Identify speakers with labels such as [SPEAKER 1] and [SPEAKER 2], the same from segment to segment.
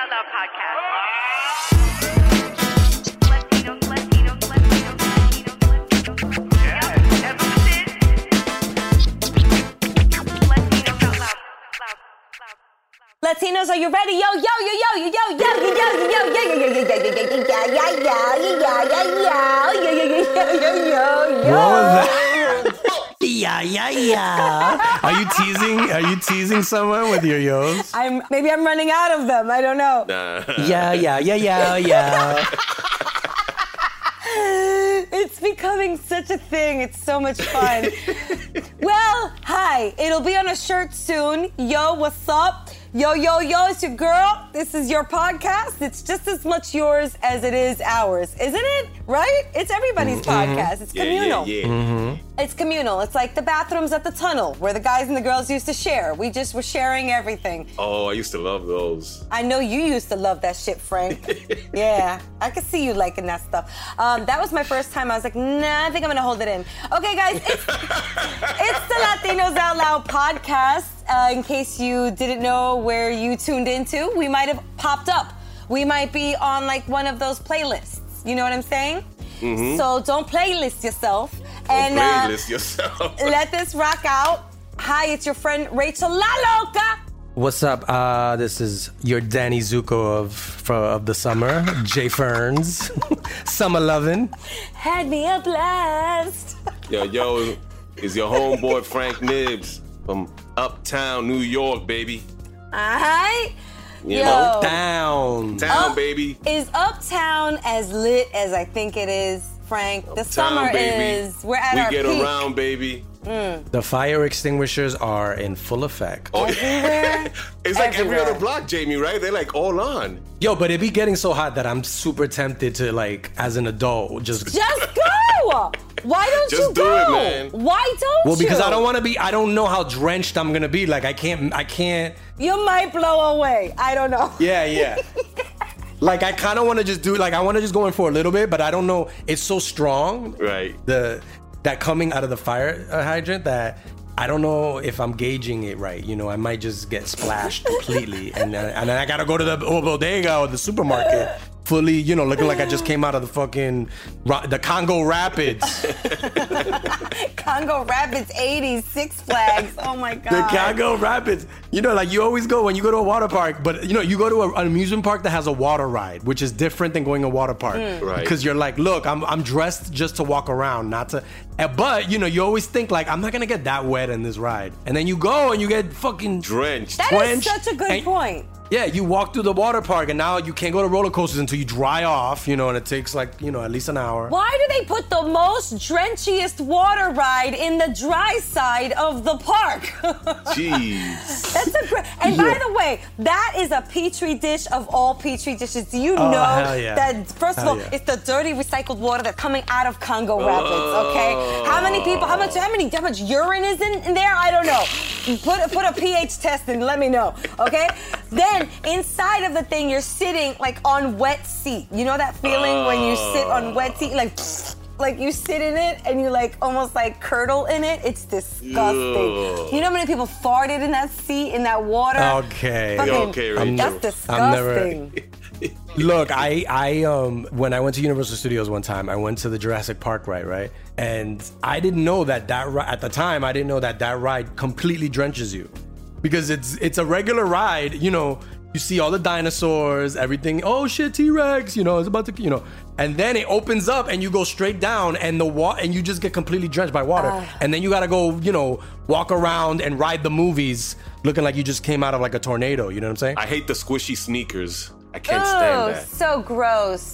[SPEAKER 1] Out Loud podcast.
[SPEAKER 2] Latinos, are you ready? Yo, yo, yo, yo, yo, yo, yo, yo, yo, yo, yo, yo, yo,
[SPEAKER 3] Yeah. Are you teasing someone with your yos?
[SPEAKER 2] Maybe I'm running out of them. I don't know.
[SPEAKER 3] Yeah.
[SPEAKER 2] It's becoming such a thing. It's so much fun. Well, hi. It'll be on a shirt soon. Yo, what's up? Yo, it's your girl. This is your podcast. It's just as much yours as it is ours, isn't it? Right? It's everybody's podcast. It's communal. It's communal. It's like the bathrooms at the tunnel where the guys and the girls used to share. We just were sharing everything.
[SPEAKER 4] Oh, I used to love those.
[SPEAKER 2] I know you used to love that shit, Frank. Yeah, I could see you liking that stuff. That was my first time. I was like, nah, I think I'm gonna hold it in. Okay, guys, it's the Latinos Out Loud podcast. In case you didn't know where you tuned into, we might have popped up. We might be on like one of those playlists. You know what I'm saying? Mm-hmm. So don't playlist yourself. Let this rock out. Hi, it's your friend Rachel La Loca.
[SPEAKER 3] What's up? This is your Danny Zuko of the summer, Jay Ferns, Summer Lovin'.
[SPEAKER 2] Had me a blast.
[SPEAKER 4] Yo, is your homeboy Frank Nibs from Uptown New York, baby.
[SPEAKER 2] Alright.
[SPEAKER 4] You know,
[SPEAKER 3] Town,
[SPEAKER 4] baby.
[SPEAKER 2] Is Uptown as lit as I think it is, Frank? The summer
[SPEAKER 4] baby.
[SPEAKER 2] is. We're at our peak.
[SPEAKER 4] We get around, baby.
[SPEAKER 3] The fire extinguishers are in full effect.
[SPEAKER 4] Oh,
[SPEAKER 2] everywhere.
[SPEAKER 4] It's like every other block, Jamie, right? They're like all on.
[SPEAKER 3] Yo, but it be getting so hot that I'm super tempted to, like, as an adult, just
[SPEAKER 2] go. Why don't
[SPEAKER 4] just
[SPEAKER 2] you
[SPEAKER 4] do
[SPEAKER 2] go?
[SPEAKER 4] it, man.
[SPEAKER 2] Why don't you?
[SPEAKER 3] Well, because I don't want to be. I don't know how drenched I'm gonna be. Like, I can't.
[SPEAKER 2] You might blow away. I don't know.
[SPEAKER 3] Yeah. Like, I kind of want to just do. Like, I want to just go in for a little bit, but I don't know. It's so strong.
[SPEAKER 4] Right.
[SPEAKER 3] That coming out of the fire hydrant that I don't know if I'm gauging it right. You know, I might just get splashed completely, and then I gotta go to the bodega or the supermarket. Fully, you know, looking like I just came out of the Congo Rapids.
[SPEAKER 2] Congo Rapids 80s, Six Flags. Oh my God.
[SPEAKER 3] The Congo Rapids. You know, like you always go when you go to a water park, but you know, you go to an amusement park that has a water ride, which is different than going to a water park.
[SPEAKER 4] Right.
[SPEAKER 3] Because you're like, look, I'm dressed just to walk around, not to. But, you know, you always think like, I'm not going to get that wet in this ride. And then you go and you get fucking
[SPEAKER 4] drenched.
[SPEAKER 2] That is such a good point.
[SPEAKER 3] Yeah, you walk through the water park and now you can't go to roller coasters until you dry off, you know, and it takes like, you know, at least an hour.
[SPEAKER 2] Why do they put the most drenchiest water ride in the dry side of the park?
[SPEAKER 4] Jeez.
[SPEAKER 2] That's a great. And by the way, that is a petri dish of all petri dishes. Do you know that, first of all, it's the dirty recycled water that's coming out of Congo Rapids, okay? How many people, how much urine is in there? I don't know. Put a pH test and let me know, okay? Then inside of the thing, you're sitting like on wet seat. You know that feeling when you sit on wet seat, like you sit in it and you like almost like curdle in it? It's disgusting.
[SPEAKER 4] Ugh.
[SPEAKER 2] You know how many people farted in that seat, in that water?
[SPEAKER 3] Okay.
[SPEAKER 4] Okay, Rachel.
[SPEAKER 2] That's disgusting.
[SPEAKER 3] Look, I when I went to Universal Studios one time, I went to the Jurassic Park ride, right? And I didn't know that at the time, I didn't know that ride completely drenches you. Because it's a regular ride, you know, you see all the dinosaurs, everything. Oh shit, T-Rex, you know, it's about to, you know. And then it opens up and you go straight down and and you just get completely drenched by water. And then you gotta go, you know, walk around and ride the movies looking like you just came out of like a tornado, you know what I'm saying?
[SPEAKER 4] I hate the squishy sneakers. I can't stand that.
[SPEAKER 2] So gross.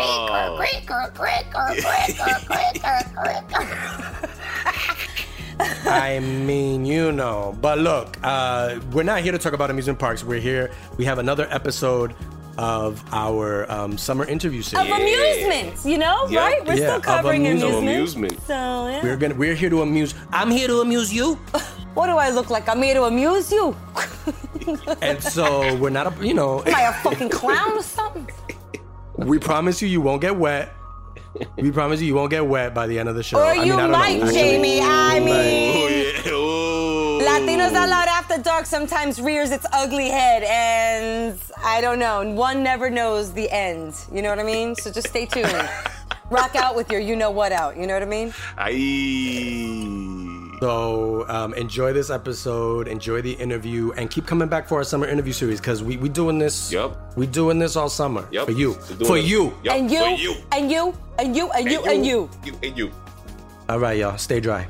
[SPEAKER 3] I mean, you know. But look, we're not here to talk about amusement parks. We're here. We have another episode of our summer interview series.
[SPEAKER 2] Of amusements, you know, right? We're still covering amusement. So, yeah.
[SPEAKER 3] We're here to amuse. I'm here to amuse you.
[SPEAKER 2] What do I look like? I'm here to amuse you.
[SPEAKER 3] And so we're not you know.
[SPEAKER 2] Am I a fucking clown or something?
[SPEAKER 3] We promise you won't get wet. We promise you won't get wet by the end of the show.
[SPEAKER 2] Or you might, Jamie. I mean,
[SPEAKER 4] Oh.
[SPEAKER 2] Latinos Out Loud After Dark sometimes rears its ugly head, and I don't know. One never knows the end. You know what I mean? So just stay tuned. Rock out with your you-know-what out. You know what I mean?
[SPEAKER 4] Aye.
[SPEAKER 3] So enjoy this episode, enjoy the interview, and keep coming back for our summer interview series because we doing this.
[SPEAKER 4] Yep.
[SPEAKER 3] We doing this all summer.
[SPEAKER 4] Yep.
[SPEAKER 3] For you.
[SPEAKER 4] For
[SPEAKER 3] you.
[SPEAKER 4] Yep.
[SPEAKER 2] And you.
[SPEAKER 4] For you.
[SPEAKER 2] And you. And you. And you. And you.
[SPEAKER 4] And you.
[SPEAKER 3] All right, y'all. Stay dry.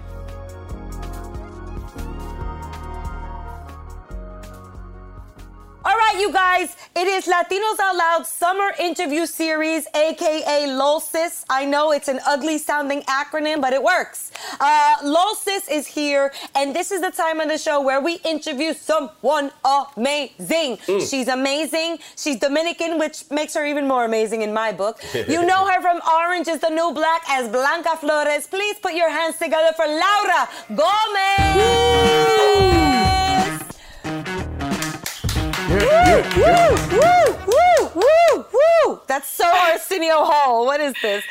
[SPEAKER 2] All right, you guys, it is Latinos Out Loud Summer Interview Series, a.k.a. LOLSIS. I know it's an ugly-sounding acronym, but it works. LOLSIS is here, and this is the time of the show where we interview someone amazing. She's amazing. She's Dominican, which makes her even more amazing in my book. You know her from Orange is the New Black as Blanca Flores. Please put your hands together for Laura Gomez. Woo! That's so Arsenio Hall. What is this?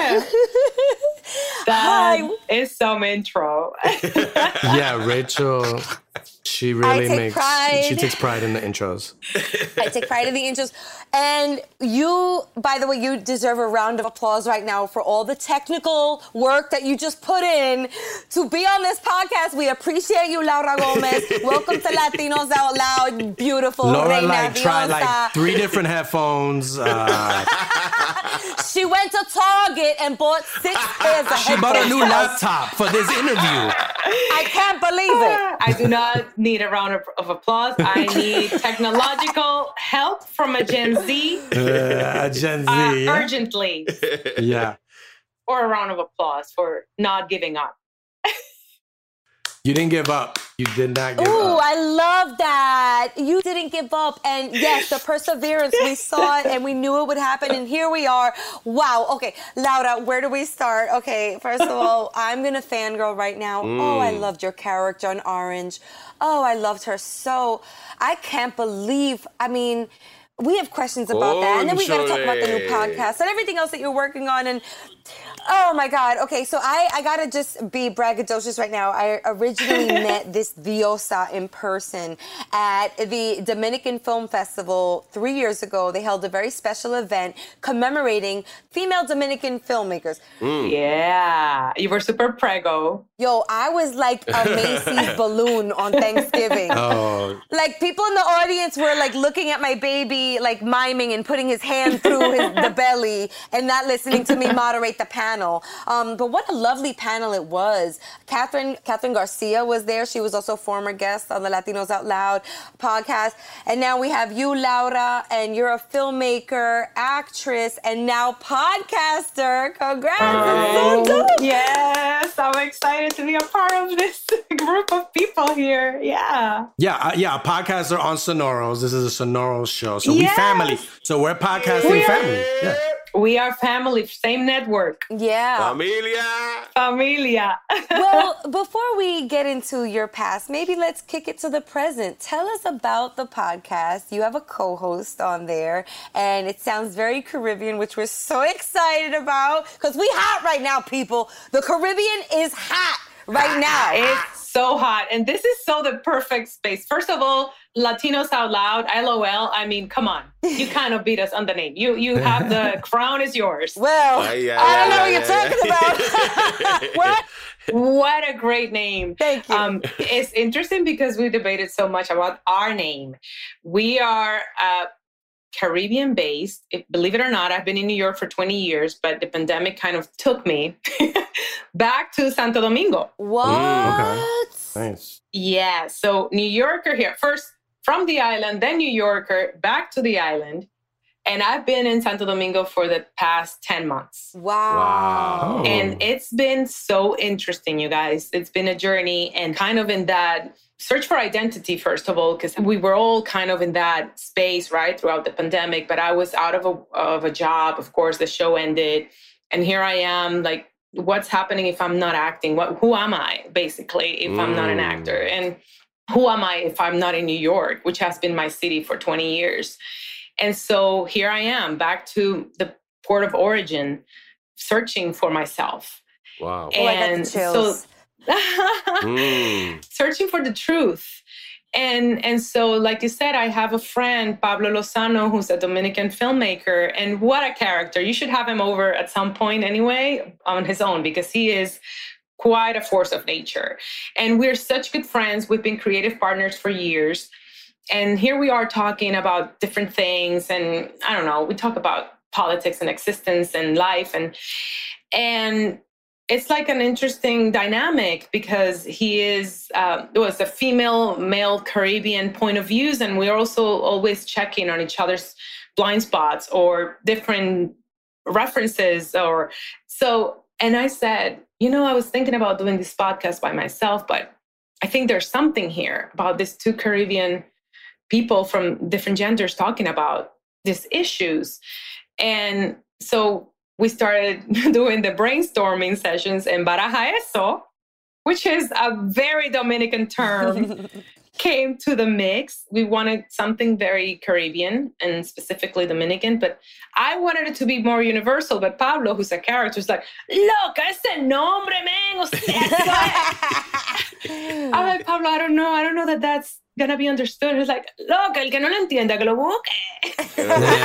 [SPEAKER 1] That is some intro.
[SPEAKER 3] Yeah, Rachel, she really she takes pride in the intros.
[SPEAKER 2] I take pride in the intros. And you, by the way, you deserve a round of applause right now for all the technical work that you just put in to be on this podcast. We appreciate you, Laura Gomez. Welcome to Latinos Out Loud. Beautiful.
[SPEAKER 3] Laura
[SPEAKER 2] Reina
[SPEAKER 3] tried 3 different headphones.
[SPEAKER 2] She went to Target and bought 6 pairs of headphones.
[SPEAKER 3] She bought a new laptop for this interview.
[SPEAKER 2] I can't believe it.
[SPEAKER 1] I do not need a round of applause. I need technological help from a Gen Z.
[SPEAKER 3] A Gen Z.
[SPEAKER 1] Urgently.
[SPEAKER 3] Yeah.
[SPEAKER 1] Or a round of applause for not giving up.
[SPEAKER 3] You didn't give up. You did not give up.
[SPEAKER 2] Ooh, I love that. You didn't give up. And yes, the perseverance, we saw it and we knew it would happen. And here we are. Wow. Okay, Laura, where do we start? Okay, first of all, I'm going to fangirl right now. Oh, I loved your character on Orange. Oh, I loved her so. I can't believe, I mean, we have questions about that. And then we got to talk about the new podcast and everything else that you're working on. And oh my God. Okay, so I gotta just be braggadocious right now. I originally met this diosa in person at the Dominican Film Festival 3 years ago. They held a very special event commemorating female Dominican filmmakers.
[SPEAKER 1] Yeah, you were super prego.
[SPEAKER 2] Yo, I was like a Macy's balloon on Thanksgiving.
[SPEAKER 3] Oh.
[SPEAKER 2] Like people in the audience were like looking at my baby, like miming and putting his hand through the belly and not listening to me moderate the panel. But what a lovely panel it was. Catherine Garcia was there. She was also a former guest on the Latinos Out Loud podcast. And now we have you, Laura, and you're a filmmaker, actress, and now podcaster. Congrats. It's so dope.
[SPEAKER 1] Yes, I'm excited to be a part of this group of people here. Yeah.
[SPEAKER 3] Yeah, podcasts are on Sonoros. This is a Sonoros show. So we family. So we're podcasting family. Yeah.
[SPEAKER 1] We are family, same network.
[SPEAKER 2] Yeah.
[SPEAKER 1] Familia.
[SPEAKER 2] Well, before we get into your past, maybe let's kick it to the present. Tell us about the podcast. You have a co-host on there, and it sounds very Caribbean, which we're so excited about, because we hot right now, people. The Caribbean is hot right now.
[SPEAKER 1] It's so hot, and this is so the perfect space. First of all, Latinos Out Loud, LOL. I mean, come on. You cannot beat us on the name. You have the crown is yours.
[SPEAKER 2] Well, I don't know what you're talking about.
[SPEAKER 1] What a great name.
[SPEAKER 2] Thank you.
[SPEAKER 1] It's interesting because we debated so much about our name. We are Caribbean-based. Believe it or not, I've been in New York for 20 years, but the pandemic kind of took me back to Santo Domingo.
[SPEAKER 2] What?
[SPEAKER 3] Okay. Nice.
[SPEAKER 1] Yeah. So New Yorker here. First from the island, then New Yorker, back to the island. And I've been in Santo Domingo for the past 10 months.
[SPEAKER 2] Wow.
[SPEAKER 1] And it's been so interesting, you guys. It's been a journey and kind of in that search for identity, first of all, because we were all kind of in that space, right, throughout the pandemic. But I was out of a job. Of course, the show ended. And here I am, like, what's happening if I'm not acting? Who am I, basically, if I'm not an actor? And who am I if I'm not in New York, which has been my city for 20 years? And so here I am, back to the port of origin, searching for myself.
[SPEAKER 4] Wow.
[SPEAKER 2] And
[SPEAKER 1] so searching for the truth. And so, like you said, I have a friend, Pablo Lozano, who's a Dominican filmmaker. And what a character. You should have him over at some point anyway on his own, because he is quite a force of nature. And we're such good friends. We've been creative partners for years. And here we are talking about different things. And I don't know, we talk about politics and existence and life. And it's like an interesting dynamic because he was a female, male Caribbean point of views. And we're also always checking on each other's blind spots or different references and I said, I was thinking about doing this podcast by myself, but I think there's something here about these two Caribbean people from different genders talking about these issues. And so we started doing the brainstorming sessions, and baraja eso, which is a very Dominican term, came to the mix. We wanted something very Caribbean and specifically Dominican, but I wanted it to be more universal. But Pablo, who's a character, is like, loca, ese nombre, man. O sea, I'm like, Pablo, I don't know that that's gonna be understood. He's like, loca, el que no lo entienda, que lo busque.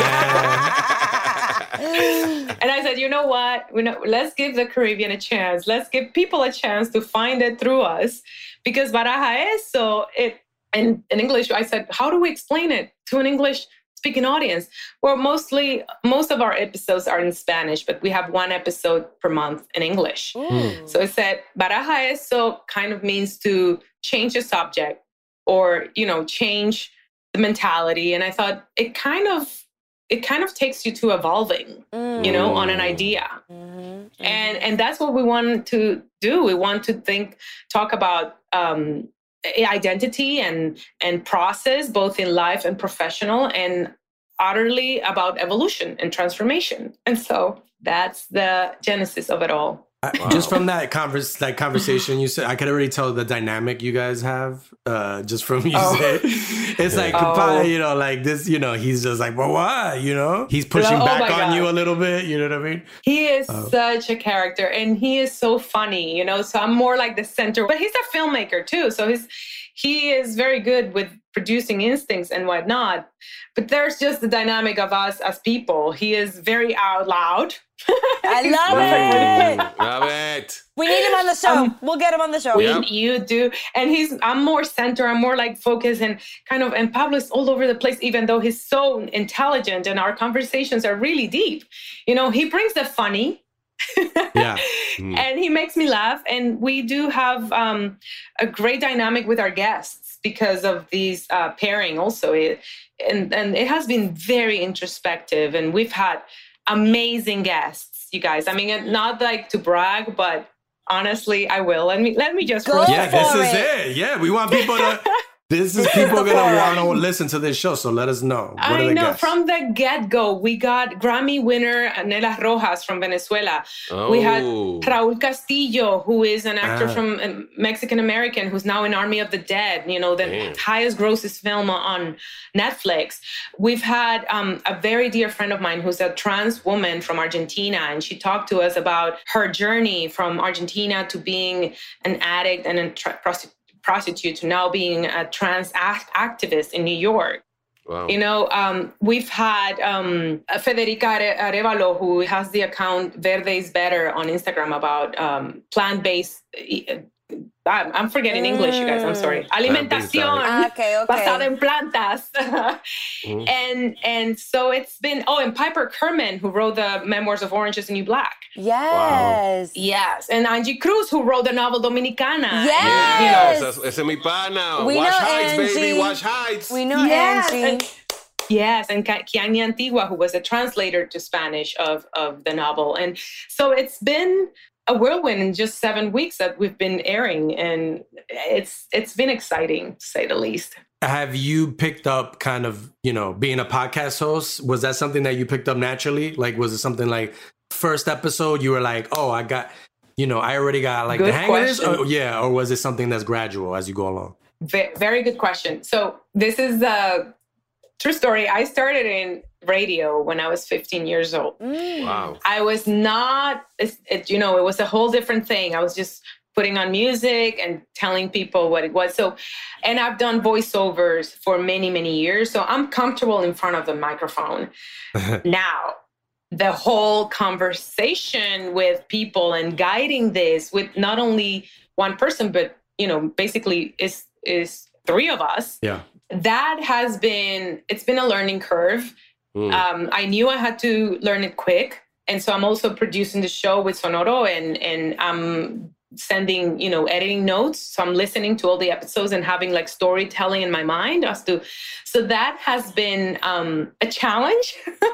[SPEAKER 1] And I said, you know what? Let's give the Caribbean a chance. Let's give people a chance to find it through us. Because baraja eso, in English, I said, how do we explain it to an English-speaking audience? Well, most of our episodes are in Spanish, but we have one episode per month in English. Mm. So I said, baraja eso kind of means to change the subject or, change the mentality. And I thought it kind of takes you to evolving, on an idea. Mm-hmm. And that's what we want to do. We want to talk about identity and process, both in life and professional, and utterly about evolution and transformation. And so that's the genesis of it all.
[SPEAKER 3] Just from that conversation you said, I could already tell the dynamic you guys have. Just from you say, it's like like this. He's just like, well, why? He's pushing back on you a little bit. You know what I mean?
[SPEAKER 1] He is such a character, and he is so funny. So I'm more like the center, but he's a filmmaker too. So he is very good with producing instincts and whatnot. But there's just the dynamic of us as people. He is very out loud.
[SPEAKER 2] I love it.
[SPEAKER 4] Love it.
[SPEAKER 2] We need him on the show. We'll get him on the show.
[SPEAKER 1] You do. And I'm more center. I'm more like focused and and Pablo's all over the place, even though he's so intelligent and our conversations are really deep. He brings the funny.
[SPEAKER 3] Yeah.
[SPEAKER 1] And he makes me laugh. And we do have a great dynamic with our guests because of these pairing also. And it has been very introspective, and we've had amazing guests, you guys. I mean, not like to brag, but honestly, I will. Let me just
[SPEAKER 2] go.
[SPEAKER 3] Yeah, this is it. Yeah, we want people to. This is people going to want to listen to this show, so let us know. What are the guests?
[SPEAKER 1] From the get-go, we got Grammy winner Nela Rojas from Venezuela. Oh. We had Raúl Castillo, who is an actor from Mexican-American, who's now in Army of the Dead, the highest grossest film on Netflix. We've had a very dear friend of mine who's a trans woman from Argentina, and she talked to us about her journey from Argentina to being an addict and a prostitute to now being a trans activist in New York. Wow. We've had Federica Arevalo, who has the account Verde is Better on Instagram about plant-based. I'm forgetting English, you guys. I'm sorry. Alimentación basada en plantas. And so it's been. And Piper Kerman, who wrote the memoirs of Orange is the New Black.
[SPEAKER 2] Yes.
[SPEAKER 1] Wow. Yes. And Angie Cruz, who wrote the novel Dominicana.
[SPEAKER 2] Yes.
[SPEAKER 4] Ese mi pana.
[SPEAKER 2] We
[SPEAKER 4] Watch
[SPEAKER 2] know
[SPEAKER 4] Heights,
[SPEAKER 2] Angie.
[SPEAKER 4] baby. Watch Heights.
[SPEAKER 2] We know Angie.
[SPEAKER 1] And Kiani Antigua, who was a translator to Spanish of the novel. And so it's been a whirlwind in just 7 weeks that we've been airing, and it's been exciting, to say the least.
[SPEAKER 3] Have you picked up kind of, being a podcast host? Was that something that you picked up naturally? Like, was it something like first episode you were like, oh, I got, I already got like
[SPEAKER 1] good
[SPEAKER 3] the hang
[SPEAKER 1] question.
[SPEAKER 3] of this? Or was it something that's gradual as you go along?
[SPEAKER 1] Very good question. So this is a true story. I started in radio when I was 15 years old.
[SPEAKER 4] Wow.
[SPEAKER 1] I was not, it was a whole different thing. I was just putting on music and telling people what it was. So, and I've done voiceovers for many, many years. So I'm comfortable in front of the microphone. Now, the whole conversation with people and guiding this with not only one person, but, basically is 3 of us.
[SPEAKER 3] Yeah.
[SPEAKER 1] That it's been a learning curve. I knew I had to learn it quick. And so I'm also producing the show with Sonoro and I'm sending, editing notes. So I'm listening to all the episodes and having like storytelling in my mind so that has been a challenge.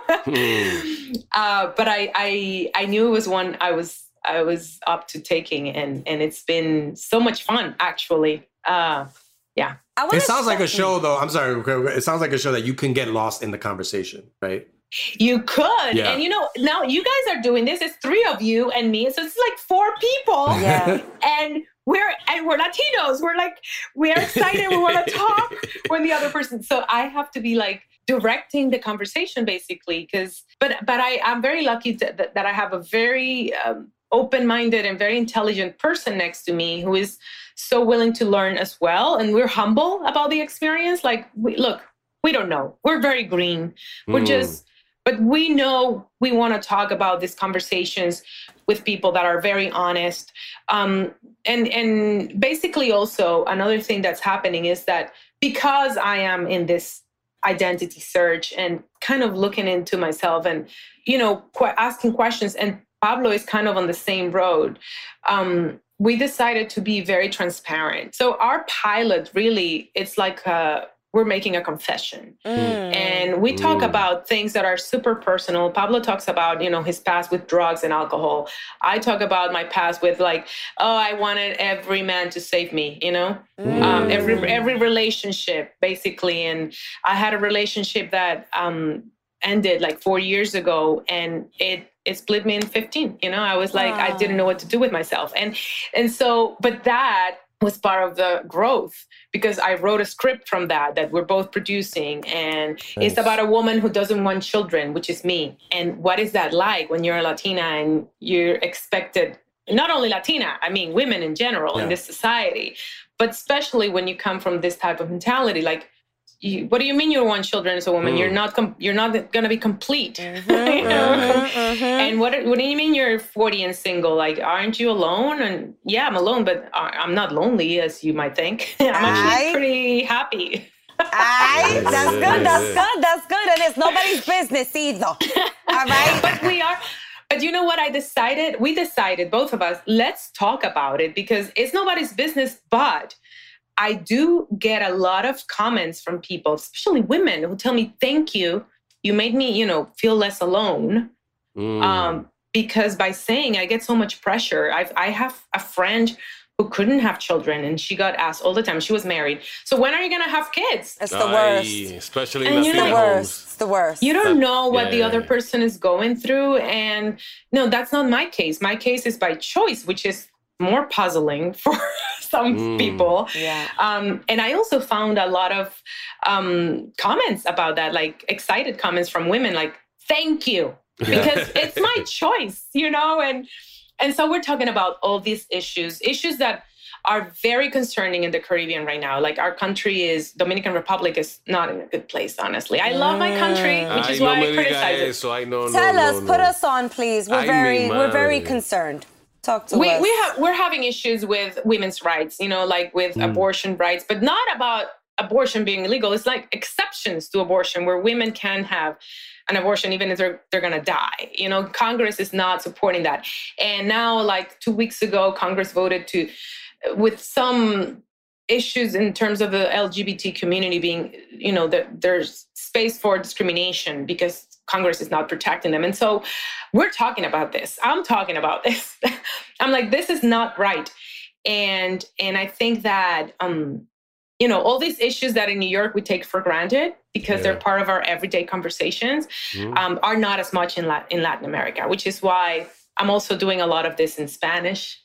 [SPEAKER 1] But I knew it was one I was up to taking and it's been so much fun, actually. Yeah.
[SPEAKER 3] It sounds like a show, though. I'm sorry. It sounds like a show that you can get lost in the conversation, right?
[SPEAKER 1] You could.
[SPEAKER 3] Yeah.
[SPEAKER 1] And, now you guys are doing this. It's 3 of you and me. So it's like 4 people.
[SPEAKER 2] Yeah.
[SPEAKER 1] And we're Latinos. We're excited. We want to talk when the other person. So I have to be like directing the conversation, basically. But I'm very lucky that I have a very open-minded and very intelligent person next to me who is so willing to learn as well. And we're humble about the experience. Like, we don't know. We're very green. But we know we want to talk about these conversations with people that are very honest. And basically also another thing that's happening is that because I am in this identity search and kind of looking into myself and, asking questions, and Pablo is kind of on the same road, we decided to be very transparent. So our pilot really, it's like we're making a confession. And we talk about things that are super personal. Pablo talks about, his past with drugs and alcohol. I talk about my past with I wanted every man to save me, every relationship, basically. And I had a relationship that ended like 4 years ago, and it split me in 15. I was like, I didn't know what to do with myself. And so, but that was part of the growth, because I wrote a script from that we're both producing. And It's about a woman who doesn't want children, which is me. And what is that like when you're a Latina and you're expected, not only Latina, I mean, women in general in this society, but especially when you come from this type of mentality, like, what do you mean you don't want children as a woman? You're not going to be complete. And what do you mean you're 40 and single? Like, aren't you alone? And yeah, I'm alone, but I'm not lonely as you might think. I'm actually pretty happy.
[SPEAKER 2] That's good. And it's nobody's business either. All right?
[SPEAKER 1] But you know what we decided, both of us, let's talk about it, because it's nobody's business, but I do get a lot of comments from people, especially women, who tell me, thank you. You made me, feel less alone. Because by saying, I get so much pressure. I have a friend who couldn't have children, and she got asked all the time. She was married. So when are you going to have kids?
[SPEAKER 2] It's the worst.
[SPEAKER 4] Especially in Latina homes.
[SPEAKER 2] It's the worst.
[SPEAKER 1] You don't know what the other person is going through. And no, that's not my case. My case is by choice, which is more puzzling for some people.
[SPEAKER 2] Yeah.
[SPEAKER 1] And I also found a lot of comments about that, like excited comments from women, like, thank you, because it's my choice, and so we're talking about all these issues that are very concerning in the Caribbean right now. Like, our country Dominican Republic is not in a good place, honestly. I love my country, which is why I criticize it.
[SPEAKER 2] Tell us, put us on, please. We're very concerned. Talk to us.
[SPEAKER 1] We're having issues with women's rights, like with abortion rights, but not about abortion being illegal. It's like exceptions to abortion where women can have an abortion even if they're going to die. Congress is not supporting that. And now, like 2 weeks ago, Congress voted with some issues in terms of the LGBT community being, there's space for discrimination because Congress is not protecting them. And so we're talking about this. I'm talking about this. I'm like, this is not right. And I think that, all these issues that in New York we take for granted because they're part of our everyday conversations are not as much in Latin America, which is why I'm also doing a lot of this in Spanish,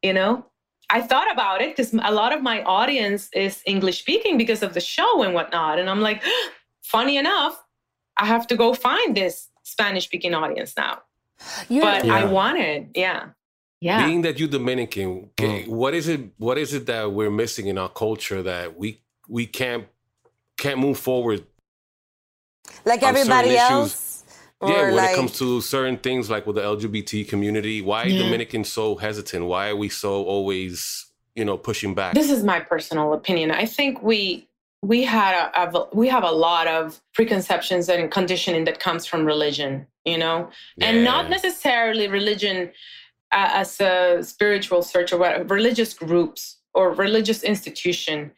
[SPEAKER 1] I thought about it because a lot of my audience is English speaking because of the show and whatnot. And I'm like, funny enough, I have to go find this Spanish speaking audience now. I wanted, Yeah.
[SPEAKER 4] Being that you're Dominican, what is it that we're missing in our culture that we can't move forward?
[SPEAKER 2] Like everybody else?
[SPEAKER 4] Yeah, when it comes to certain things like with the LGBT community, why are Dominicans so hesitant? Why are we so always, pushing back?
[SPEAKER 1] This is my personal opinion. I think we have a lot of preconceptions and conditioning that comes from religion, and not necessarily religion as a spiritual search or what, religious groups or religious institution,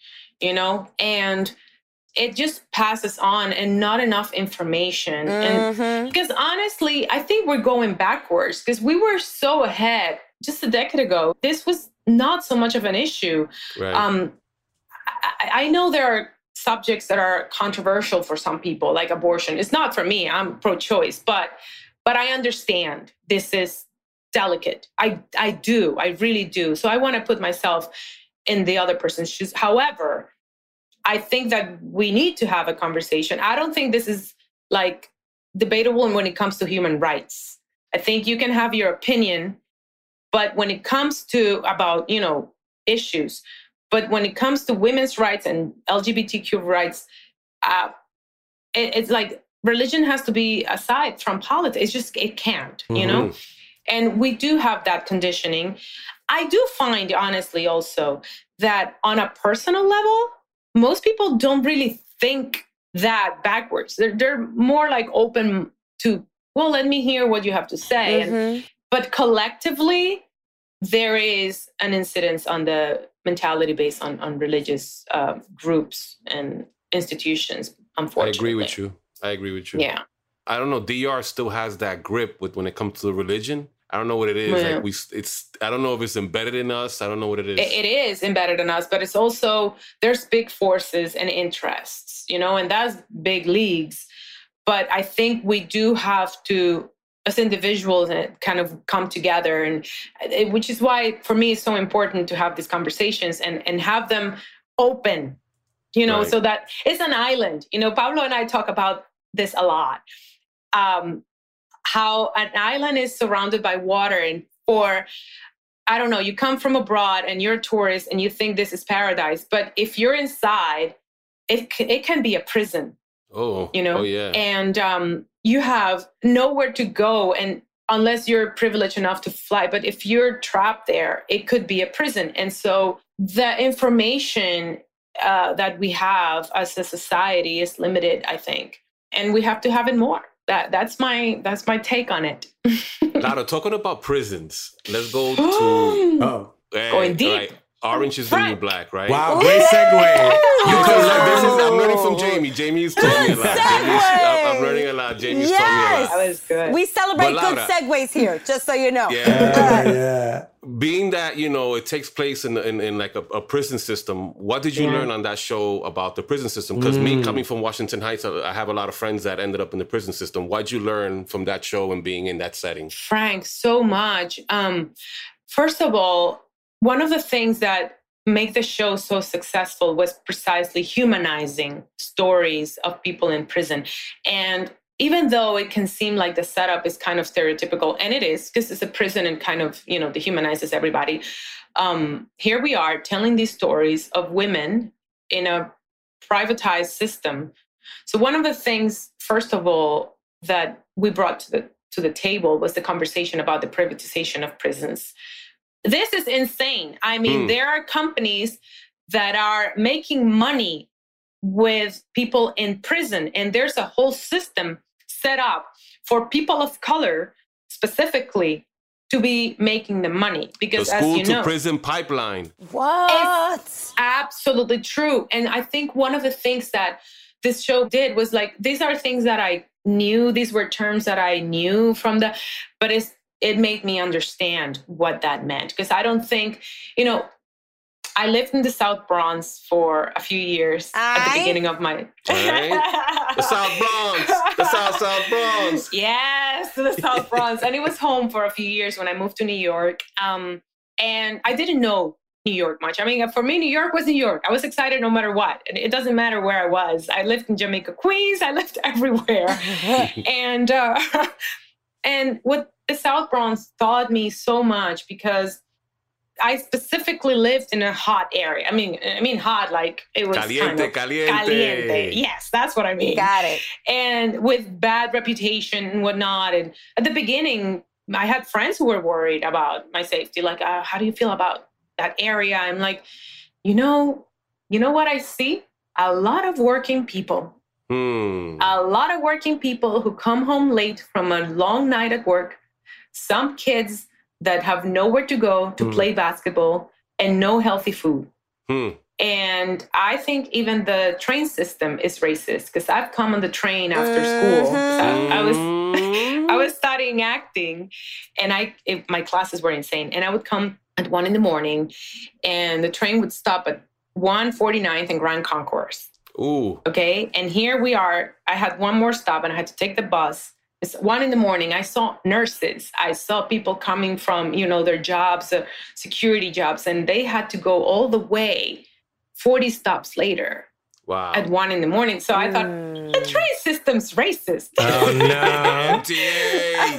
[SPEAKER 1] and it just passes on and not enough information. And because honestly, I think we're going backwards because we were so ahead just a decade ago. This was not so much of an issue.
[SPEAKER 4] Right.
[SPEAKER 1] I know there are subjects that are controversial for some people, like abortion. It's not for me. I'm pro-choice, but I understand this is delicate. I really do. So I want to put myself in the other person's shoes. However, I think that we need to have a conversation. I don't think this is like debatable when it comes to human rights. I think you can have your opinion, but when it comes to about, issues, but when it comes to women's rights and LGBTQ rights, it's like religion has to be aside from politics. It can't, And we do have that conditioning. I do find, honestly, also that on a personal level, most people don't really think that backwards. They're more like open to, well, let me hear what you have to say. But collectively, there is an incidence on the mentality based on religious groups and institutions, unfortunately.
[SPEAKER 4] I agree with you.
[SPEAKER 1] Yeah.
[SPEAKER 4] I don't know. DR still has that grip when it comes to religion. I don't know what it is.
[SPEAKER 1] Yeah.
[SPEAKER 4] Like I don't know if it's embedded in us. I don't know what it is.
[SPEAKER 1] It is embedded in us, but it's also, there's big forces and interests, and that's big leagues. But I think we do have to, as individuals, kind of come together, and which is why for me it's so important to have these conversations and have them open,
[SPEAKER 4] Right.
[SPEAKER 1] So that it's an island. Pablo and I talk about this a lot. How an island is surrounded by water, and I don't know, you come from abroad and you're a tourist and you think this is paradise, but if you're inside, it can be a prison.
[SPEAKER 4] Oh yeah.
[SPEAKER 1] And you have nowhere to go, and unless you're privileged enough to fly, but if you're trapped there, it could be a prison. And so the information that we have as a society is limited, I think, and we have to have it more. That's my take on it.
[SPEAKER 4] Lara, talking about prisons, let's go to
[SPEAKER 1] going deep.
[SPEAKER 4] Right. Orange is the new black, right?
[SPEAKER 3] Wow, great segue.
[SPEAKER 4] I'm learning from Jamie. Jamie's taught me a lot. I'm learning a lot. Jamie's taught me a lot.
[SPEAKER 1] That was good.
[SPEAKER 2] We celebrate good segues here, just so you know.
[SPEAKER 3] Yeah.
[SPEAKER 4] Being that, it takes place in like a prison system, what did you learn on that show about the prison system? Because me coming from Washington Heights, I have a lot of friends that ended up in the prison system. What did you learn from that show and being in that setting?
[SPEAKER 1] Frank, so much. First of all, one of the things that make the show so successful was precisely humanizing stories of people in prison. And even though it can seem like the setup is kind of stereotypical, and it is, because it's a prison and kind of, dehumanizes everybody, here we are telling these stories of women in a privatized system. So one of the things, first of all, that we brought to the table was the conversation about the privatization of prisons. This is insane. I mean, there are companies that are making money with people in prison, and there's a whole system set up for people of color specifically to be making the money. Because
[SPEAKER 4] the school to prison pipeline.
[SPEAKER 2] What?
[SPEAKER 1] It's absolutely true. And I think one of the things that this show did was like, these are things that I knew, these were terms that I knew but it made me understand what that meant. Because I don't think, I lived in the South Bronx for a few years at the beginning of my...
[SPEAKER 4] The South Bronx! The South Bronx!
[SPEAKER 1] Yes, the South Bronx. And it was home for a few years when I moved to New York. And I didn't know New York much. I mean, for me, New York was New York. I was excited no matter what. It doesn't matter where I was. I lived in Jamaica, Queens. I lived everywhere. And what the South Bronx taught me so much because I specifically lived in a hot area. I mean hot, like it was
[SPEAKER 4] caliente.
[SPEAKER 1] Yes, that's what I mean.
[SPEAKER 2] Got it.
[SPEAKER 1] And with bad reputation and whatnot. And at the beginning, I had friends who were worried about my safety. Like, how do you feel about that area? I'm like, you know what I see? A lot of working people. A lot of working people who come home late from a long night at work. Some kids that have nowhere to go to play basketball and no healthy food. And I think even the train system is racist because I've come on the train after school. I was studying acting and my classes were insane. And I would come at 1 a.m. and the train would stop at 149th and Grand Concourse.
[SPEAKER 4] Ooh.
[SPEAKER 1] Okay. And here we are. I had one more stop and I had to take the bus. It's 1 a.m. I saw nurses. I saw people coming from, their jobs, security jobs, and they had to go all the way 40 stops later.
[SPEAKER 4] Wow.
[SPEAKER 1] At 1 a.m. So I thought, the train system's racist.
[SPEAKER 3] Oh, no.
[SPEAKER 4] MTA.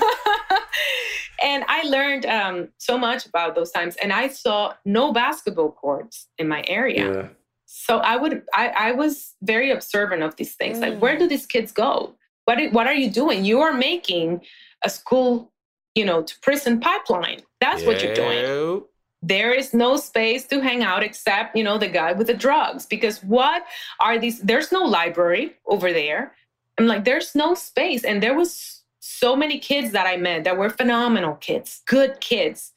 [SPEAKER 1] And I learned so much about those times. And I saw no basketball courts in my area. Yeah. So I was very observant of these things. Like, where do these kids go? What are you doing? You are making a school, to prison pipeline. That's what you're doing. There is no space to hang out except, the guy with the drugs. Because what are these? There's no library over there. I'm like, there's no space. And there was so many kids that I met that were phenomenal kids, good kids.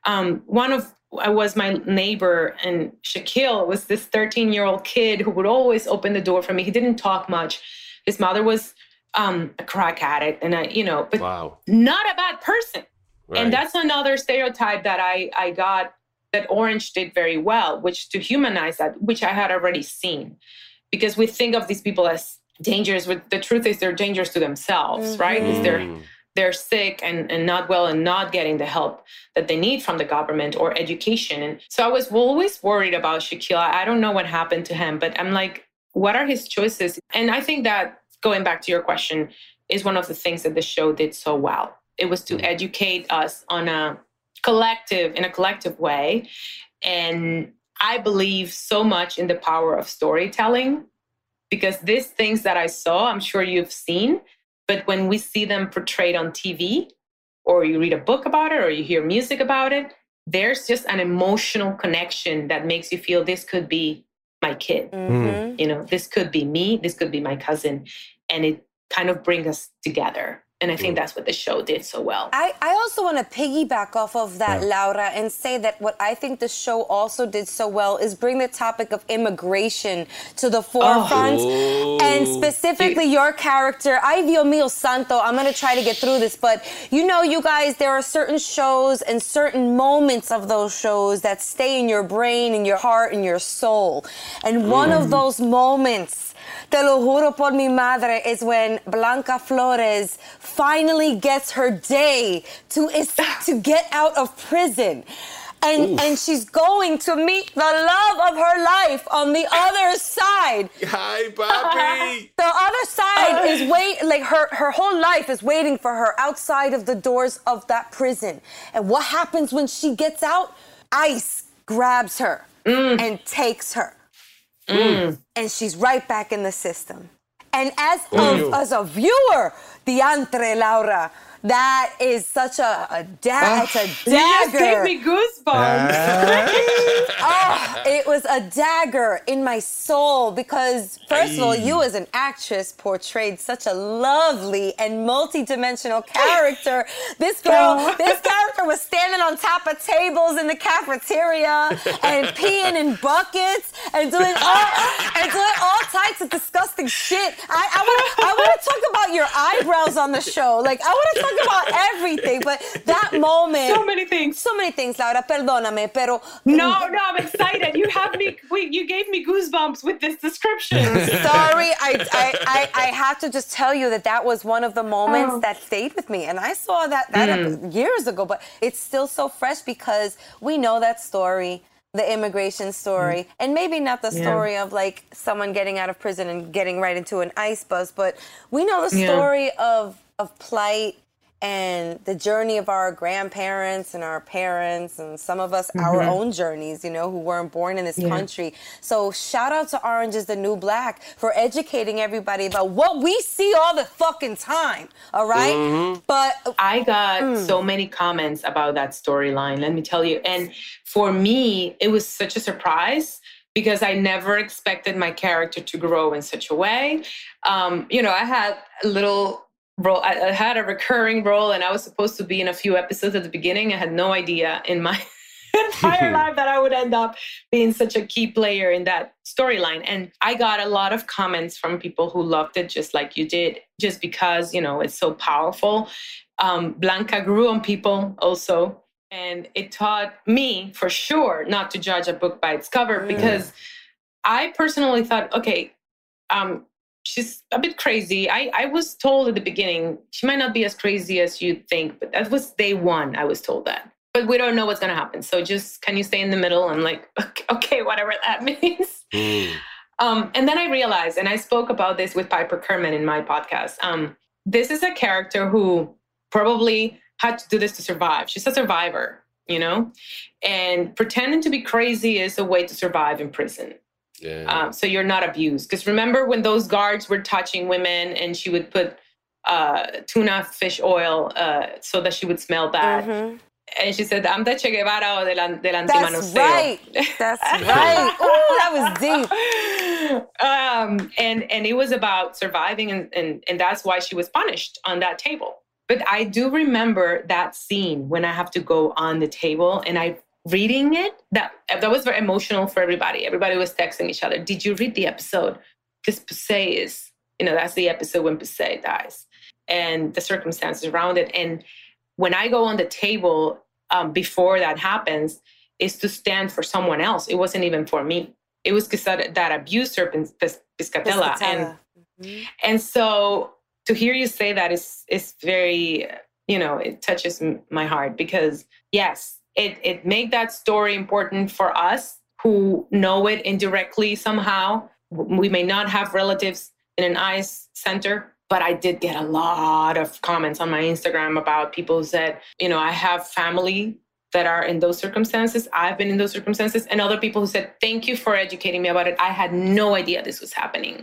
[SPEAKER 1] I was my neighbor, and Shaquille was this 13-year-old kid who would always open the door for me. He didn't talk much. His mother was a crack addict, and but
[SPEAKER 4] wow.
[SPEAKER 1] Not a bad person.
[SPEAKER 4] Right.
[SPEAKER 1] And that's another stereotype that I got that Orange did very well, which to humanize that, which I had already seen, because we think of these people as dangerous. But the truth is, they're dangerous to themselves, right? Because they're sick and not well and not getting the help that they need from the government or education. And so I was always worried about Shaquille. I don't know what happened to him, but I'm like, what are his choices? And I think that, going back to your question, is one of the things that the show did so well. It was to educate us in a collective way. And I believe so much in the power of storytelling, because these things that I saw, I'm sure you've seen, but when we see them portrayed on TV, or you read a book about it, or you hear music about it, there's just an emotional connection that makes you feel this could be my kid. This could be me, this could be my cousin. And it kind of brings us together. And I think that's what the show did so well.
[SPEAKER 2] I also want to piggyback off of that, Laura, and say that what I think the show also did so well is bring the topic of immigration to the forefront. And specifically your character, ay Dios mío santo, I'm going to try to get through this, but you guys, there are certain shows and certain moments of those shows that stay in your brain, in your heart, in your soul. And one of those moments, te lo juro por mi madre, is when Blanca Flores finally gets her day to get out of prison. And she's going to meet the love of her life on the other side.
[SPEAKER 4] Hi, papi.
[SPEAKER 2] The other side is her whole life is waiting for her outside of the doors of that prison. And what happens when she gets out? ICE grabs her and takes her. And she's right back in the system. And as a viewer, diantre, Laura, that is such a dagger.
[SPEAKER 1] You just gave me goosebumps.
[SPEAKER 2] It was a dagger in my soul because, first of all, you as an actress portrayed such a lovely and multi-dimensional character. This character was standing on top of tables in the cafeteria and peeing in buckets and doing all types of disgusting shit. I want to talk about your eyebrows on the show. Like, I want to talk about everything, but that moment.
[SPEAKER 1] So many things,
[SPEAKER 2] Laura. Perdóname, pero.
[SPEAKER 1] No, I'm excited. You gave me goosebumps with this description.
[SPEAKER 2] Sorry, I have to just tell you that was one of the moments that stayed with me, and I saw that years ago, but it's still so fresh because we know that story. The immigration story, and maybe not the story of like someone getting out of prison and getting right into an ICE bus, but we know the story of plight and the journey of our grandparents and our parents and some of us, our own journeys, you know, who weren't born in this country. So shout out to Orange is the New Black for educating everybody about what we see all the fucking time, all right? But
[SPEAKER 1] I got so many comments about that storyline, let me tell you. And for me, it was such a surprise because I never expected my character to grow in such a way. You know, I had a little role, I had a recurring role, and I was supposed to be in a few episodes at the beginning. I had no idea in my entire life that I would end up being such a key player in that storyline. And I got a lot of comments from people who loved it just like you did, just because, you know, it's so powerful. Blanca grew on people also. And it taught me, for sure, not to judge a book by its cover, because I personally thought, okay, she's a bit crazy. I was told at the beginning, she might not be as crazy as you think, but that was day one, I was told that. But we don't know what's going to happen. So just, can you stay in the middle? I'm like, okay, whatever that means. And then I realized, and I spoke about this with Piper Kerman in my podcast, this is a character who probably had to do this to survive. She's a survivor, you know? And pretending to be crazy is a way to survive in prison. Yeah. So you're not abused. Because remember when those guards were touching women and she would put tuna fish oil so that she would smell bad? And she said, I'm the Che Guevara del antimanoseo.
[SPEAKER 2] That's right. Oh, that was deep.
[SPEAKER 1] And it was about surviving, and that's why she was punished on that table. But I do remember that scene when I have to go on the table and I reading it, that was very emotional for everybody. Everybody was texting each other. Did you read the episode? Because Pusey is, you know, that's the episode when Pusey dies and the circumstances around it. And when I go on the table before that happens, is to stand for someone else. It wasn't even for me. It was because that abuser, Piscatella. And so to hear you say that is very, you know, it touches my heart, because yes, it made that story important for us who know it indirectly somehow. We may not have relatives in an ICE center, but I did get a lot of comments on my Instagram about people who said, you know, I have family that are in those circumstances. I've been in those circumstances. And other people who said, thank you for educating me about it. I had no idea this was happening.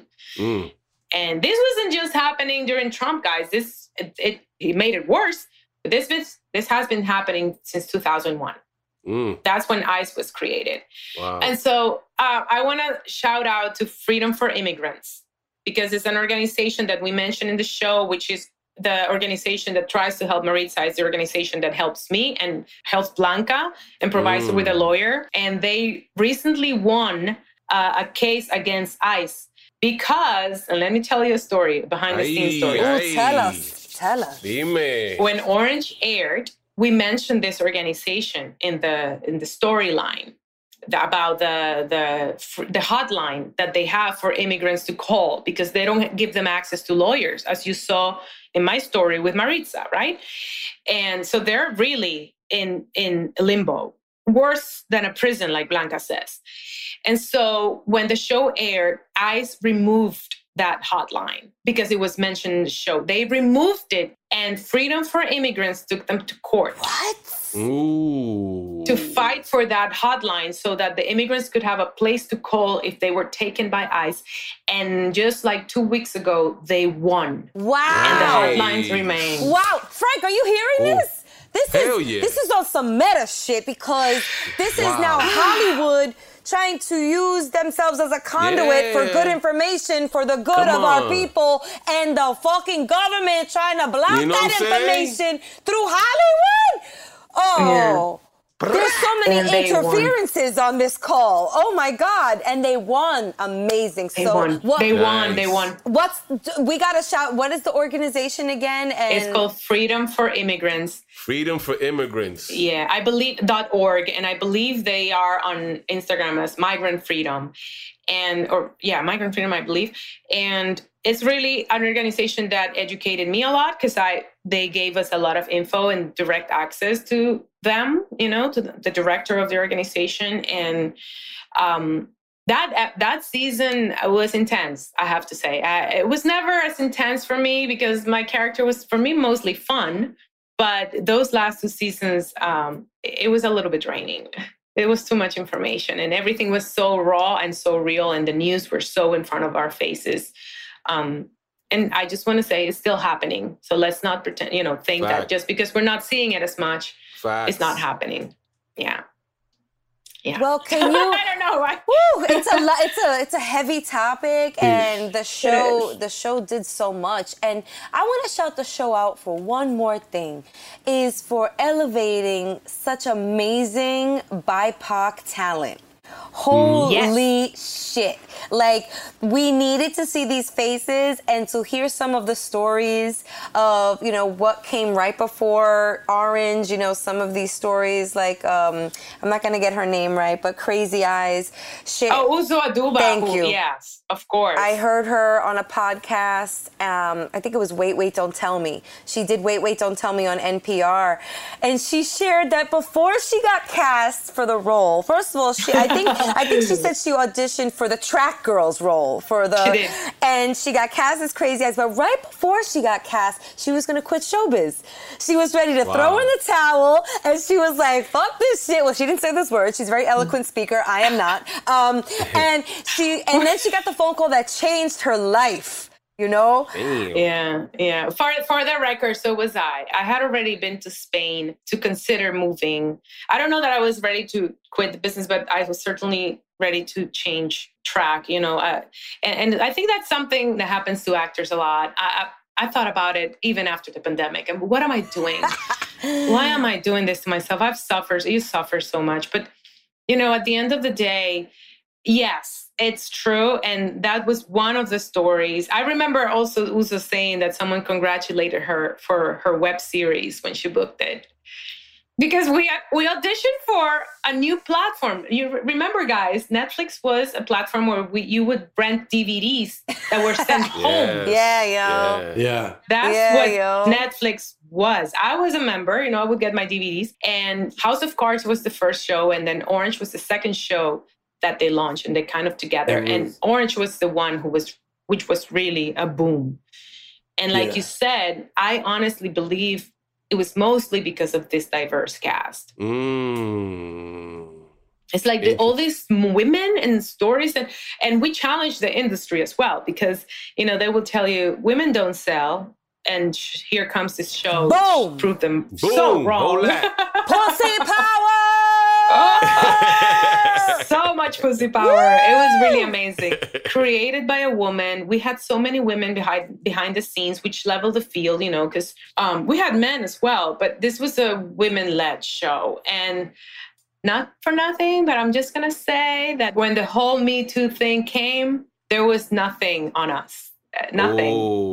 [SPEAKER 1] And this wasn't just happening during Trump, guys. It made it worse. But this has been happening since 2001. That's when ICE was created. Wow. And so I want to shout out to Freedom for Immigrants, because it's an organization that we mentioned in the show, which is the organization that tries to help Maritza. It's the organization that helps me and helps Blanca and provides her with a lawyer. And they recently won a case against ICE. Because, and let me tell you a story, behind the scenes story.
[SPEAKER 2] Tell us.
[SPEAKER 4] Dime.
[SPEAKER 1] When Orange aired, we mentioned this organization in the storyline about the hotline that they have for immigrants to call, because they don't give them access to lawyers, as you saw in my story with Maritza, right? And so they're really in limbo, worse than a prison, like Blanca says. And so when the show aired, ICE removed that hotline because it was mentioned in the show. They removed it, and Freedom for Immigrants took them to court.
[SPEAKER 2] What?
[SPEAKER 4] Ooh.
[SPEAKER 1] To fight for that hotline so that the immigrants could have a place to call if they were taken by ICE. And just like 2 weeks ago, they won.
[SPEAKER 2] Wow.
[SPEAKER 1] And the hotlines remain.
[SPEAKER 2] Wow. Frank, are you hearing this?
[SPEAKER 4] Hell yeah.
[SPEAKER 2] This is on some meta shit, because this is now Hollywood trying to use themselves as a conduit for good information for the good of our people, and the fucking government trying to block that information through Hollywood. Oh, there's so many interferences on this call. Oh my God. And they won. Amazing.
[SPEAKER 1] They won. They won.
[SPEAKER 2] We got to shout. What is the organization again?
[SPEAKER 1] It's called Freedom for Immigrants.
[SPEAKER 4] Freedom for Immigrants.
[SPEAKER 1] Yeah, I believe .org, and I believe they are on Instagram as Migrant Freedom, Migrant Freedom, I believe. And it's really an organization that educated me a lot, because they gave us a lot of info and direct access to them, you know, to the director of the organization. And That season was intense, I have to say. It was never as intense for me because my character was, for me, mostly fun. But those last 2 seasons, it was a little bit draining. It was too much information and everything was so raw and so real and the news were so in front of our faces. And I just want to say it's still happening. So let's not pretend, think that just because we're not seeing it as much, it's not happening. Yeah. Yeah.
[SPEAKER 2] Well, can you?
[SPEAKER 1] I don't know.
[SPEAKER 2] It's a heavy topic, and the show did so much. And I want to shout the show out for one more thing, is for elevating such amazing BIPOC talent. Holy shit. Like, we needed to see these faces and to hear some of the stories of, what came right before Orange, some of these stories, like, I'm not going to get her name right, but Crazy Eyes. Shit.
[SPEAKER 1] Oh, Uzo Aduba.
[SPEAKER 2] Thank you.
[SPEAKER 1] Yes, of course.
[SPEAKER 2] I heard her on a podcast. I think it was Wait, Don't Tell Me. She did Wait, Don't Tell Me on NPR. And she shared that before she got cast for the role, first of all, I think she said she auditioned for the Track Girls role and she got cast as Crazy Eyes. But right before she got cast, she was going to quit showbiz. She was ready to throw in the towel, and she was like, "Fuck this shit." Well, she didn't say this word. She's a very eloquent speaker. I am not. And then she got the phone call that changed her life.
[SPEAKER 1] Yeah. For the record, so was I. I had already been to Spain to consider moving. I don't know that I was ready to quit the business, but I was certainly ready to change track, and I think that's something that happens to actors a lot. I thought about it even after the pandemic. And what am I doing? Why am I doing this to myself? You suffer so much. But, at the end of the day, yes, it's true. And that was one of the stories. I remember also Uzo saying that someone congratulated her for her web series when she booked it. Because we auditioned for a new platform. You remember, guys, Netflix was a platform where you would rent DVDs that were sent home.
[SPEAKER 2] Yeah.
[SPEAKER 1] That's what Netflix was. I was a member, I would get my DVDs. And House of Cards was the first show. And then Orange was the second show that they launched. And they kind of together. And Orange was the one which was really a boom. And like you said, I honestly believe it was mostly because of this diverse cast. It's like all these women and stories, and we challenge the industry as well, because, they will tell you women don't sell. And here comes this show to prove them so wrong.
[SPEAKER 2] Pussy power!
[SPEAKER 1] So much pussy power. It was really amazing. Created by a woman. We had so many women behind the scenes, which leveled the field, because we had men as well. But this was a women-led show. And not for nothing, but I'm just going to say that when the whole Me Too thing came, there was nothing on us. Nothing.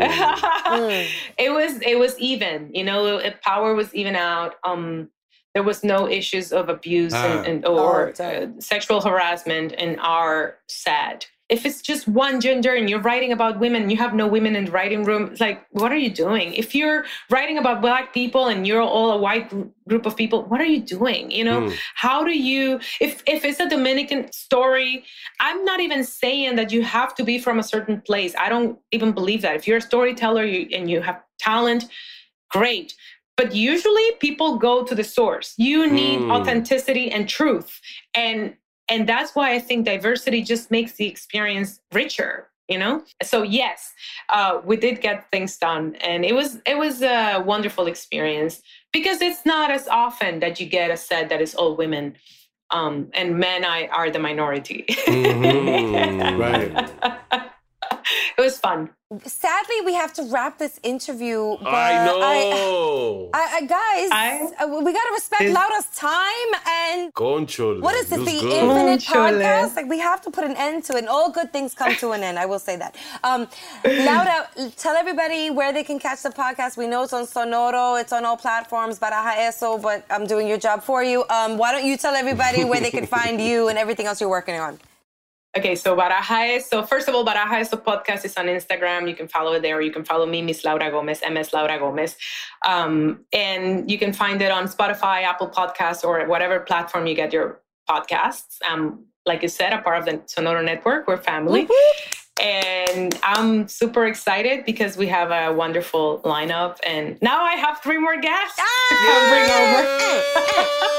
[SPEAKER 1] It was even, power was even out. There was no issues of abuse or sexual harassment in our set. If it's just one gender and you're writing about women, you have no women in the writing room, it's like, what are you doing? If you're writing about Black people and you're all a white group of people, what are you doing? How do you, if it's a Dominican story, I'm not even saying that you have to be from a certain place. I don't even believe that. If you're a storyteller and you have talent, great. But usually people go to the source. You need authenticity and truth. And that's why I think diversity just makes the experience richer, So yes, we did get things done. And it was a wonderful experience because it's not as often that you get a set that is all women. And men are the minority.
[SPEAKER 3] Right.
[SPEAKER 1] It was fun.
[SPEAKER 2] Sadly, we have to wrap this interview. But
[SPEAKER 4] I know.
[SPEAKER 2] We got to respect Laura's time. And
[SPEAKER 4] Conchole.
[SPEAKER 2] What is it, the Infinite Podcast? Like, we have to put an end to it. And all good things come to an end. I will say that. Laura, tell everybody where they can catch the podcast. We know it's on Sonoro. It's on all platforms. Baraja Eso, but I'm doing your job for you. Why don't you tell everybody where they can find you and everything else you're working on?
[SPEAKER 1] Okay, so Baraja Eso. First of all, Baraja Eso podcast is on Instagram. You can follow it there. Or you can follow me, Miss Laura Gomez, MS Laura Gomez. And you can find it on Spotify, Apple Podcasts, or whatever platform you get your podcasts. like you said, a part of the Sonoro Network. We're family. And I'm super excited because we have a wonderful lineup. And now I have 3 more guests to come bring over.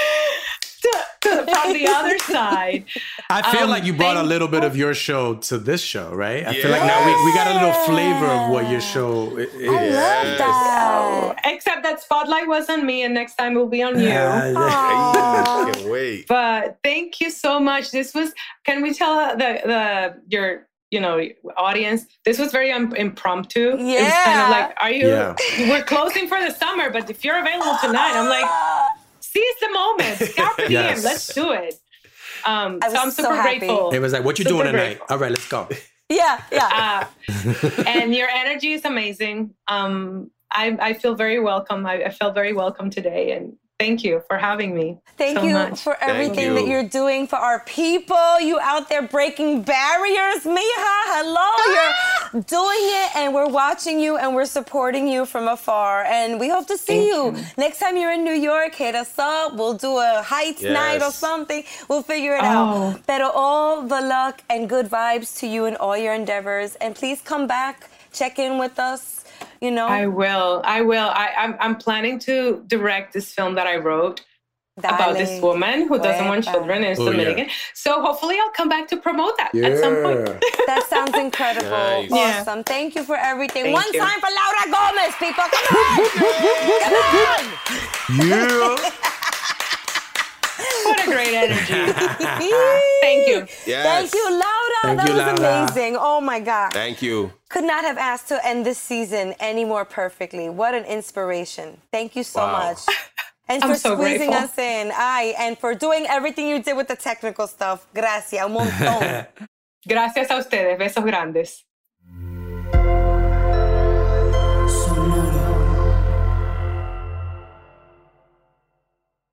[SPEAKER 1] From the other side.
[SPEAKER 3] I feel like you brought a little bit of your show to this show, right? I feel like now we got a little flavor of what your show is.
[SPEAKER 2] I love that.
[SPEAKER 1] Except that spotlight was on me, and next time it will be on you.
[SPEAKER 4] Can't wait.
[SPEAKER 1] But thank you so much. This was, can we tell your audience, this was very impromptu.
[SPEAKER 2] Yeah.
[SPEAKER 1] It was kind of like, we're closing for the summer, but if you're available tonight, I'm like, seize the moment. Carpe diem. Let's do it. So I'm super grateful.
[SPEAKER 3] It was like, what you doing tonight? All right, let's go.
[SPEAKER 2] Yeah.
[SPEAKER 1] And your energy is amazing. I feel very welcome. I felt very welcome today. And thank you for having me.
[SPEAKER 2] Thank you for everything that you're doing for our people. You out there breaking barriers, mija. Hello. You're doing it, and we're watching you, and we're supporting you from afar. And we hope to see you. Next time you're in New York, hit us up. We'll do a Heights night or something. We'll figure it out. Pero all the luck and good vibes to you in all your endeavors. And please come back, check in with us.
[SPEAKER 1] I will. I'm planning to direct this film that I wrote about this woman who doesn't want children and is Dominican. So hopefully I'll come back to promote that at some point.
[SPEAKER 2] That sounds incredible. Nice. Awesome. Thank you for everything. One time for Laura Gomez, people. Come on.
[SPEAKER 1] Yeah. What a great energy. Thank you.
[SPEAKER 4] Yes.
[SPEAKER 2] Thank you, Laura. That was amazing. Oh, my God.
[SPEAKER 4] Thank you.
[SPEAKER 2] Could not have asked to end this season any more perfectly. What an inspiration. Thank you so much. And for squeezing us in. And for doing everything you did with the technical stuff. Gracias, un montón.
[SPEAKER 1] Gracias a ustedes. Besos grandes.